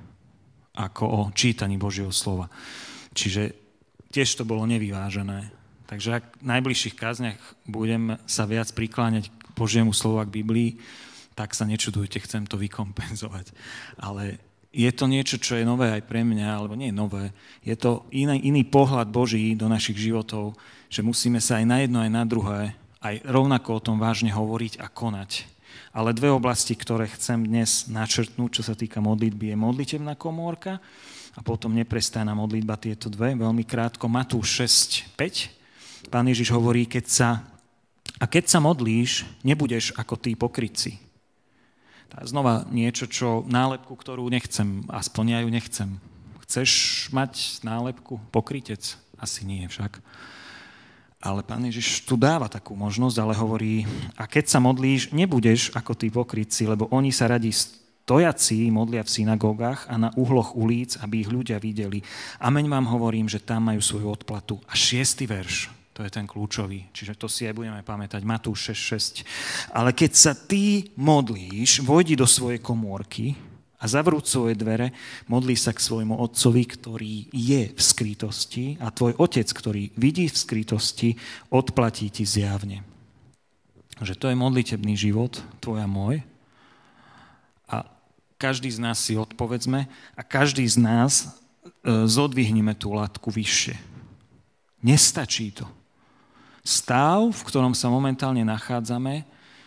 ako o čítaní Božieho slova. Čiže tiež to bolo nevyvážené. Takže ak v najbližších kázniach budem sa viac prikláňať k Božiemu slovu a k Biblii, tak sa nečudujte, chcem to vykompenzovať. Ale je to niečo, čo je nové aj pre mňa, alebo nie je nové. Je to iný, iný pohľad Boží do našich životov, že musíme sa aj na jedno, aj na druhé, aj rovnako o tom vážne hovoriť a konať. Ale dve oblasti, ktoré chcem dnes načrtnúť, čo sa týka modlitby, je modlitebná komórka a potom neprestajná modlitba, tieto dve. Veľmi krátko, Matúš šesť päť. Pán Ježiš hovorí, keď sa, a keď sa modlíš, nebudeš ako tí pokrytci. Tá znova niečo, čo nálepku, ktorú nechcem, aspoň ja ju nechcem. Chceš mať nálepku pokrytec? Asi nie však. Ale Pán Ježiš tu dáva takú možnosť, ale hovorí, a keď sa modlíš, nebudeš ako tí pokrytci, lebo oni sa radi stojaci modlia v synagógach a na uhloch ulic, aby ich ľudia videli. Ameň vám hovorím, že tam majú svoju odplatu. A šiestý verš, to je ten kľúčový, čiže to si aj budeme pamätať, Matúš šesť šesť. Ale keď sa ty modlíš, vojdi do svojej komórky a zavrúť svoje dvere, modlí sa k svojmu otcovi, ktorý je v skrytosti a tvoj otec, ktorý vidí v skrytosti, odplatí ti zjavne. Že to je modlitebný život, tvoj a môj. A každý z nás si odpovedzme a každý z nás zodvihneme tú latku vyššie. Nestačí to. Stav, v ktorom sa momentálne nachádzame,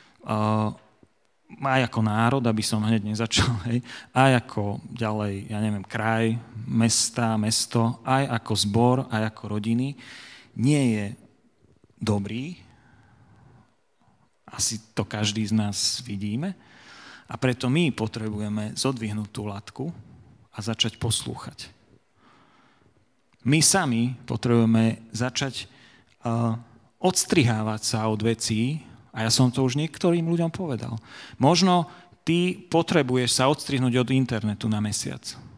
aj ako národ, aby som hneď nezačal, hej, aj ako ďalej, ja neviem, kraj, mesta, mesto, aj ako zbor, aj ako rodiny, nie je dobrý. Asi to každý z nás vidíme. A preto my potrebujeme zodvihnúť tú latku a začať poslúchať. My sami potrebujeme začať uh, odstrihávať sa od vecí, a ja som to už niektorým ľuďom povedal. Možno ty potrebuješ sa odstrihnúť od internetu na mesiac.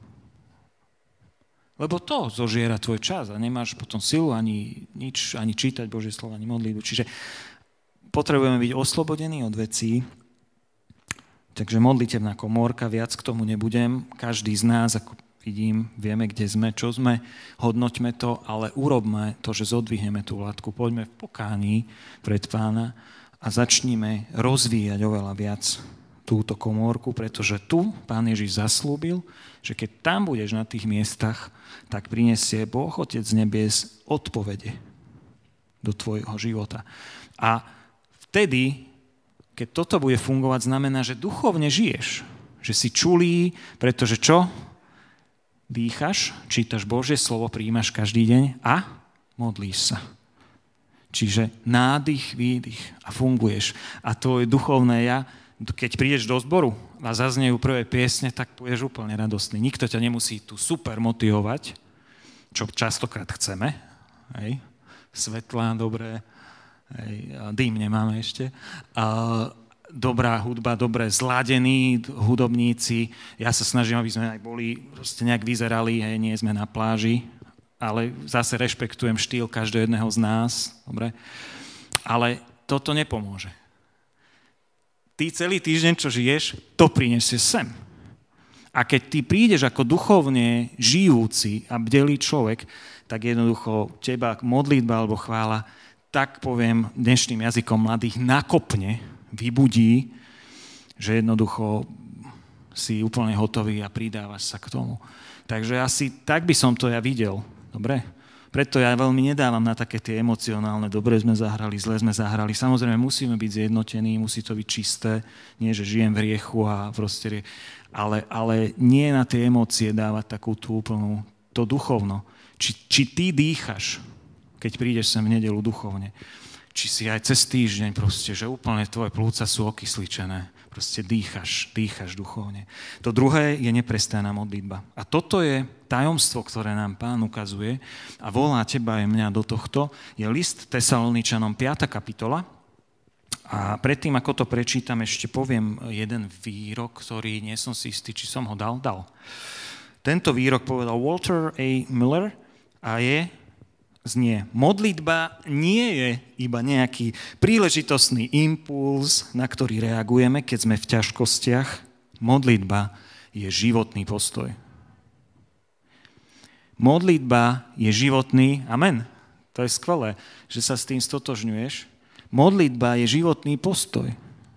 Lebo to zožiera tvoj čas a nemáš potom silu ani nič, ani čítať Božie slovo, ani modlitbu. Čiže potrebujeme byť oslobodení od vecí. Takže modlitebná komórka, viac k tomu nebudem. Každý z nás, ako vidím, vieme, kde sme, čo sme, hodnoťme to, ale urobme to, že zodvihneme tú latku. Poďme v pokání pred Pána a začníme rozvíjať oveľa viac túto komórku, pretože tu Pán Ježiš zaslúbil, že keď tam budeš na tých miestach, tak prinesie Boh, Otec z nebies, odpovede do tvojho života. A vtedy, keď toto bude fungovať, znamená, že duchovne žiješ, že si čulý, pretože čo? Dýchaš, čítaš Božie slovo, prijímaš každý deň a modlíš sa. Čiže nádych, výdych a funguješ. A tvoje duchovné ja, keď prídeš do zboru a zaznejú prvé piesne, tak budeš úplne radostný. Nikto ťa nemusí tu super motivovať, čo častokrát chceme. Hej. Svetlá, dobré, hej. Dým nemáme ešte. A dobrá hudba, dobre zladení hudobníci. Ja sa snažím, aby sme aj boli, proste nejak vyzerali, hej, nie sme na pláži, ale zase rešpektujem štýl každého jedného z nás, dobre? Ale toto nepomôže. Ty celý týždeň, čo žiješ, to prinesie sem. A keď ty prídeš ako duchovne žijúci a bdelý človek, tak jednoducho teba modlitba alebo chvála, tak poviem dnešným jazykom mladých, nakopne, vybudí, že jednoducho si úplne hotový a pridávaš sa k tomu. Takže asi tak by som to ja videl. Dobre? Preto ja veľmi nedávam na také tie emocionálne, dobre sme zahrali, zle sme zahrali. Samozrejme, musíme byť zjednotení, musí to byť čisté, nie, že žijem v hriechu a proste, ale, ale nie na tie emócie dávať takú tú úplnú, to duchovno. Či, či ty dýchaš, keď prídeš sem v nedeľu duchovne, či si aj cez týždeň proste, že úplne tvoje plúca sú okysličené. Proste dýchaš, dýchaš duchovne. To druhé je neprestajná modlitba. A toto je tajomstvo, ktoré nám Pán ukazuje a volá teba aj mňa do tohto. Je list Tesaloničanom piata kapitola. A predtým, ako to prečítam, ešte poviem jeden výrok, ktorý nie som si istý, či som ho dal. Dal. Tento výrok povedal Walter A. Miller a je... znie, modlitba nie je iba nejaký príležitostný impuls, na ktorý reagujeme, keď sme v ťažkostiach. Modlitba je životný postoj. Modlitba je životný, amen, to je skvelé, že sa s tým stotožňuješ. Modlitba je životný postoj.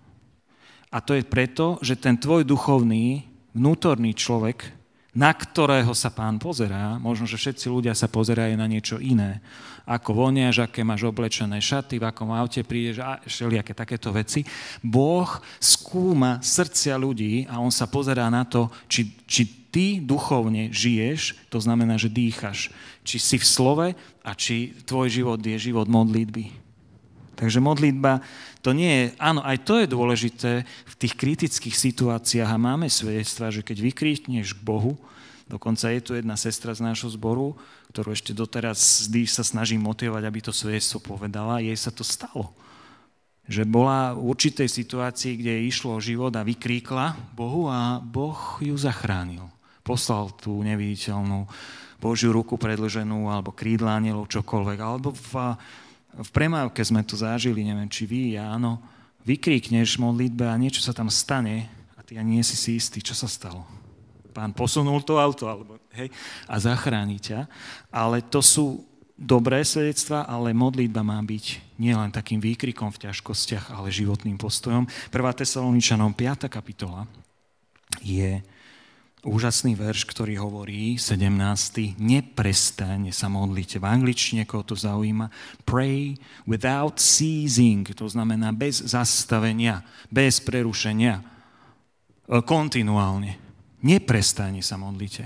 A to je preto, že ten tvoj duchovný, vnútorný človek, na ktorého sa Pán pozerá, možno, že všetci ľudia sa pozerajú na niečo iné. Ako voniaš, aké máš oblečené šaty, v akom aute prídeš a všelijaké takéto veci. Boh skúma srdcia ľudí a on sa pozerá na to, či, či ty duchovne žiješ, to znamená, že dýchaš. Či si v slove a či tvoj život je život modlitby. Takže modlitba, to nie je, áno, aj to je dôležité v tých kritických situáciách a máme svedectva, že keď vykríkneš k Bohu, dokonca je tu jedna sestra z nášho zboru, ktorú ešte doteraz sa snažím motivovať, aby to svedectvo povedala, jej sa to stalo. Že bola v určitej situácii, kde jej išlo o život a vykríkla Bohu a Boh ju zachránil. Poslal tú neviditeľnú Božiu ruku predĺženú alebo krídla anielov, čokoľvek, alebo v V premávke sme to zažili, neviem, či vy, ja, áno, vykríkneš modlitbe a niečo sa tam stane a ty ani nie si si istý, čo sa stalo. Pán posunul to auto, alebo, hej, a zachráni ťa. Ale to sú dobré svedectvá, ale modlitba má byť nielen takým výkrikom v ťažkostiach, ale životným postojom. prvá Tesaloničanom piata kapitola je úžasný verš, ktorý hovorí, sedemnásty neprestajne sa modlite. V angličtine, koho to zaujíma, pray without ceasing, to znamená bez zastavenia, bez prerušenia, kontinuálne. Neprestajne sa modlite.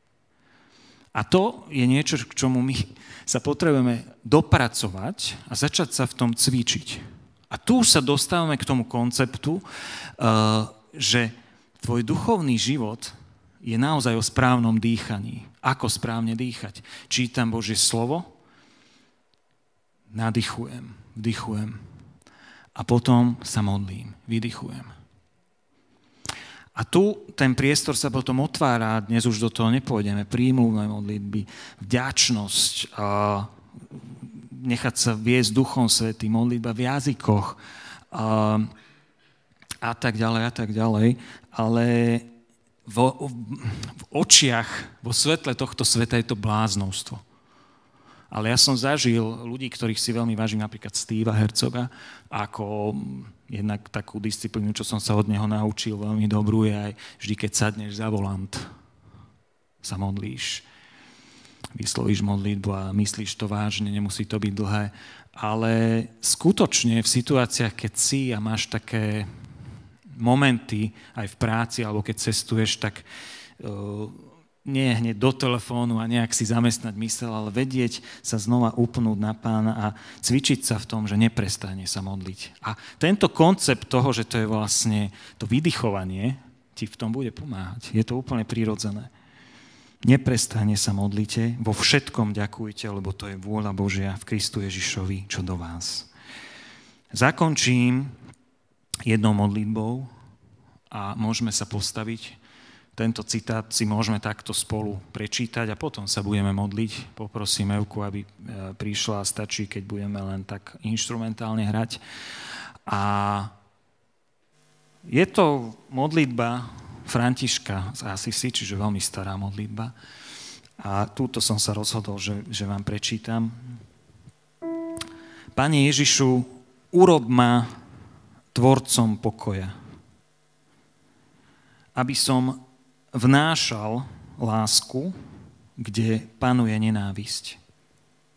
A to je niečo, k čomu my sa potrebujeme dopracovať a začať sa v tom cvičiť. A tu sa dostávame k tomu konceptu, že tvoj duchovný život je naozaj o správnom dýchaní. Ako správne dýchať? Čítam Božie slovo, nadýchujem, vdychujem a potom sa modlím, vydychujem. A tu ten priestor sa potom otvára, dnes už do toho nepôjdeme, prímluvné modlitby, vďačnosť, a nechať sa viesť Duchom Svätým, modlitba v jazykoch a, a tak ďalej, a tak ďalej, ale vo, v očiach, vo svetle tohto sveta je to bláznovstvo. Ale ja som zažil ľudí, ktorých si veľmi vážim, napríklad Steva Herzoga, ako jednak takú disciplínu, čo som sa od neho naučil, veľmi dobrú je aj vždy, keď sadneš za volant, sa modlíš, vyslovíš modlitbu a myslíš to vážne, nemusí to byť dlhé, ale skutočne v situáciách, keď si a máš také momenty aj v práci, alebo keď cestuješ, tak uh, nie hneď do telefónu a nejak si zamestnať mysel, ale vedieť sa znova upnúť na Pána a cvičiť sa v tom, že neprestane sa modliť. A tento koncept toho, že to je vlastne to vydychovanie, ti v tom bude pomáhať. Je to úplne prirodzené. Neprestane sa modlite, vo všetkom ďakujte, lebo to je vôľa Božia v Kristu Ježišovi, čo do vás. Zakončím jednou modlitbou a môžeme sa postaviť. Tento citát si môžeme takto spolu prečítať a potom sa budeme modliť. Poprosím Evku, aby prišla, stačí, keď budeme len tak inštrumentálne hrať. A je to modlitba Františka z Asisi, čiže veľmi stará modlitba. A túto som sa rozhodol, že, že vám prečítam. Pane Ježišu, urob ma tvorcom pokoja, aby som vnášal lásku, kde panuje nenávisť.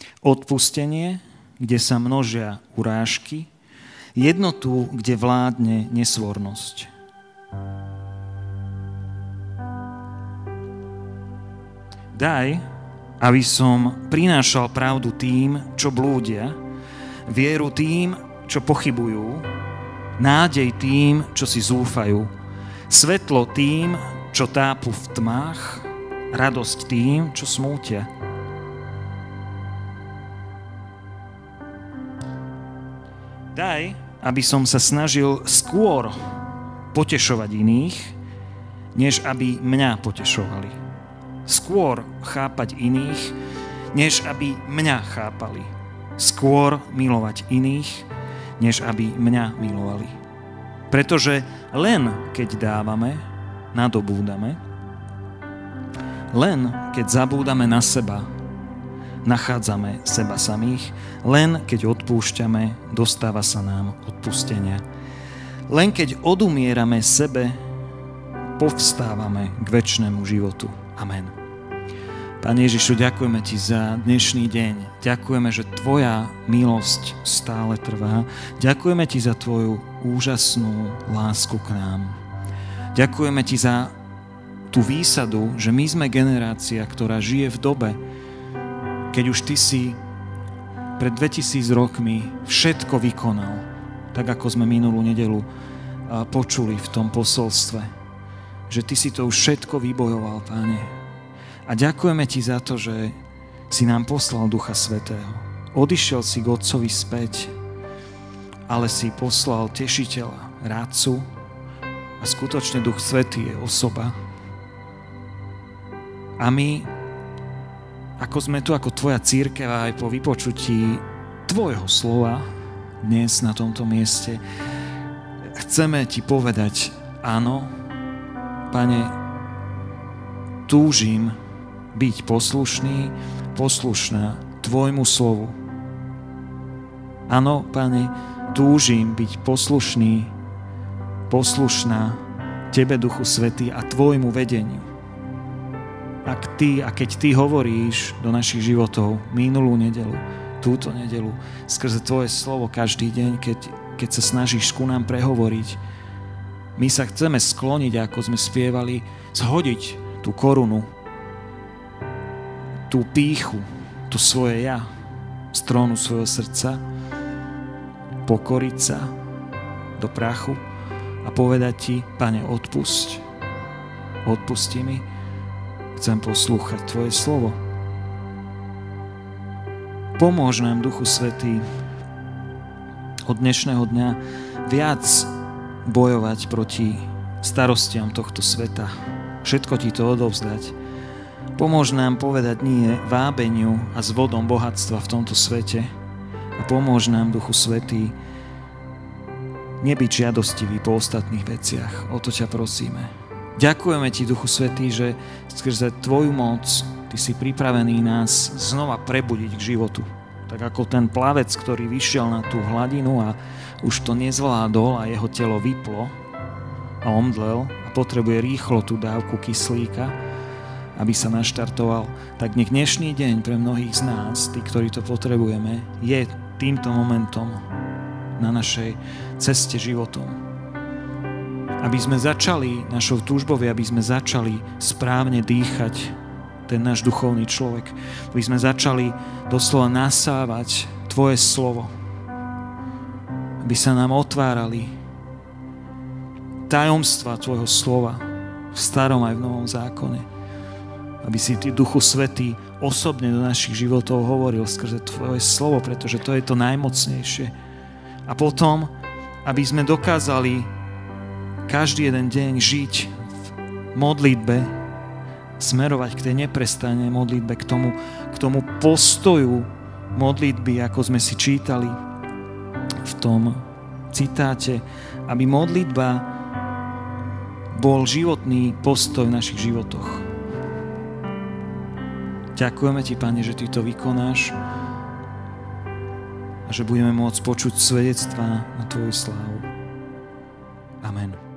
odpustenie, kde sa množia urážky, jednotu, kde vládne nesvornosť. Daj, aby som prinášal pravdu tým, čo blúdia, vieru tým, čo pochybujú, nádej tým, čo si zúfajú, svetlo tým, čo tápu v tmách, radosť tým, čo smútia. Daj, aby som sa snažil skôr potešovať iných, než aby mňa potešovali. Skôr chápať iných, než aby mňa chápali. Skôr milovať iných, než aby mňa milovali. Pretože len keď dávame, nadobúdame. Len keď zabúdame na seba, nachádzame seba samých. Len keď odpúšťame, dostáva sa nám odpustenia. Len keď odumierame sebe, povstávame k večnému životu. Amen. Pane Ježišu, ďakujeme Ti za dnešný deň. Ďakujeme, že Tvoja milosť stále trvá. Ďakujeme Ti za Tvoju úžasnú lásku k nám. Ďakujeme Ti za tú výsadu, že my sme generácia, ktorá žije v dobe, keď už Ty si pred dvetisíc rokmi všetko vykonal, tak ako sme minulú nedeľu počuli v tom posolstve, že Ty si to už všetko vybojoval, Páne. A ďakujeme Ti za to, že si nám poslal Ducha Svätého. Odišiel si k Otcovi späť, ale si poslal Tešiteľa, Rádcu, a skutočne Duch Svätý je osoba. A my, ako sme tu ako Tvoja cirkev aj po vypočutí Tvojho slova dnes na tomto mieste, chceme Ti povedať áno, Pane, túžim byť poslušný, poslušná Tvojmu slovu. Áno, Pane, túžim byť poslušný, poslušná Tebe, Duchu Svätý, a Tvojmu vedeniu. Ak Ty, a keď Ty hovoríš do našich životov minulú nedeľu, túto nedeľu, skrze Tvoje slovo každý deň, keď, keď sa snažíš ku nám prehovoriť, my sa chceme skloniť, ako sme spievali, zhodiť tú korunu, tú pýchu, tú svoje ja, z trónu svojho srdca, pokoriť sa do prachu a povedať Ti, Pane, odpusť, odpusti mi, chcem poslúchať Tvoje slovo. Pomôž nám, Duchu Svätý, od dnešného dňa viac bojovať proti starostiam tohto sveta. Všetko Ti to odovzdať. Pomôž nám povedať nie vábeniu a zvodom bohatstva v tomto svete a pomôž nám, Duchu Svätý, nebyť žiadostivý po ostatných veciach. O to ťa prosíme. Ďakujeme Ti, Duchu Svätý, že skrze Tvoju moc Ty si pripravený nás znova prebudiť k životu. Tak ako ten plavec, ktorý vyšiel na tú hladinu a už to nezvládol a jeho telo vyplo a omdlel a potrebuje rýchlo tú dávku kyslíka, aby sa naštartoval, tak nech dnešný deň pre mnohých z nás, tí, ktorí to potrebujeme, je týmto momentom na našej ceste životom. Aby sme začali, našou túžbou, aby sme začali správne dýchať ten náš duchovný človek. Aby sme začali doslova nasávať Tvoje slovo. Aby sa nám otvárali tajomstva Tvojho slova v starom aj v novom zákone. Aby si Ty, Duchu Svätý, osobne do našich životov hovoril skrze Tvoje slovo, pretože to je to najmocnejšie. A potom, aby sme dokázali každý jeden deň žiť v modlitbe, smerovať k tej neprestanej modlitbe, k tomu, k tomu postoju modlitby, ako sme si čítali v tom citáte, aby modlitba bol životný postoj v našich životoch. Ďakujeme Ti, Pane, že Ty to vykonáš a že budeme môcť počuť svedectvá na Tvoju slávu. Amen.